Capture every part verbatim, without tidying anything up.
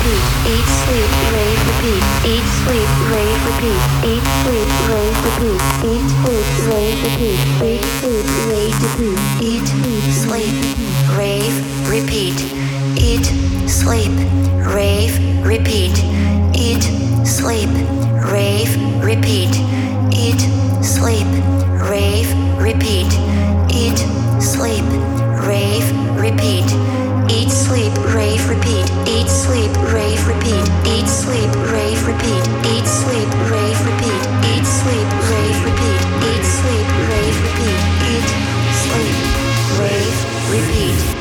repeat. Eat, sleep, rave, repeat. Eat, sleep, rave, repeat. Eat, sleep, rave, repeat. Eat, sleep, rave, repeat. Eat, sleep, rave, repeat. Eat, sleep, rave, repeat. Eat, sleep, rave, repeat. Eat, sleep, rave, repeat. Eat, sleep, rave, repeat. Eat, sleep, rave, repeat. Eat, sleep, rave, repeat. Eat, sleep, rave, repeat. Eat, sleep, rave, repeat. Eat, sleep, rave, repeat. Eat, sleep, rave, repeat. Eat, sleep, rave, repeat. Eat, sleep, rave, repeat.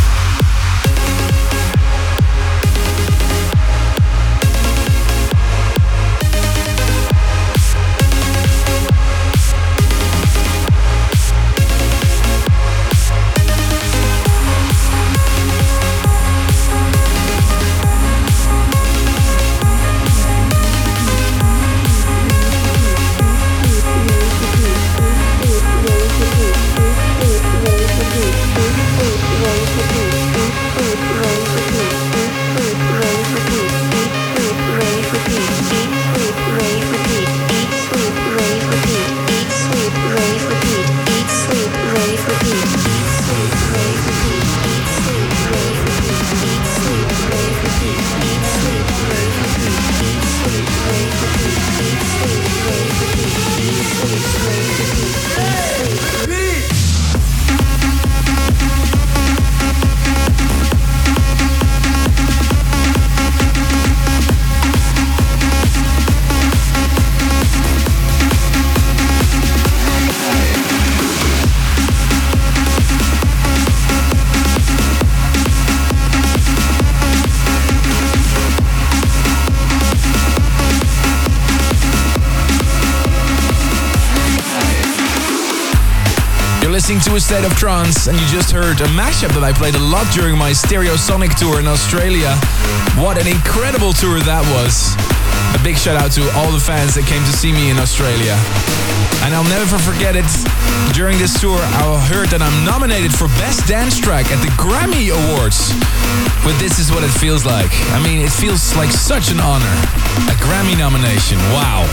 Listening to A State of Trance, and you just heard a mashup that I played a lot during my Stereosonic tour in Australia. What an incredible tour that was. A big shout out to all the fans that came to see me in Australia. And I'll never forget it. During this tour, I heard that I'm nominated for Best Dance Track at the Grammy Awards. But this is what it feels like. I mean, it feels like such an honor. A Grammy nomination. Wow.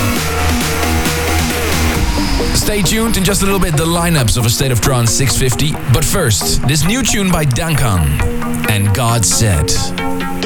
Stay tuned, in just a little bit the lineups of A State of Trance six fifty. But first, this new tune by Duncan and God Said.